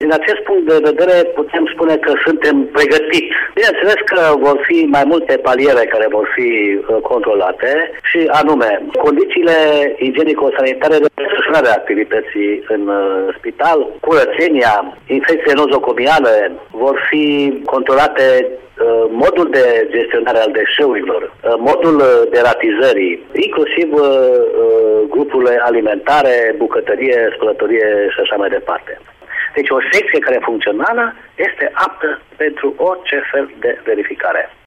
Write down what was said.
din acest punct de vedere putem spune că suntem pregătiți. Bineînțeles că vor fi mai multe paliere care vor fi controlate și anume condițiile igienico-sanitare de desfășurare a activității în spital, curățenia, infecție nozocomiale vor fi controlate, modul de gestionare al deșeurilor, modul de ratizării, inclusiv grupurile alimentare, bucătărie, spălătorie și așa mai departe. Deci o secție care funcțională este aptă pentru orice fel de verificare.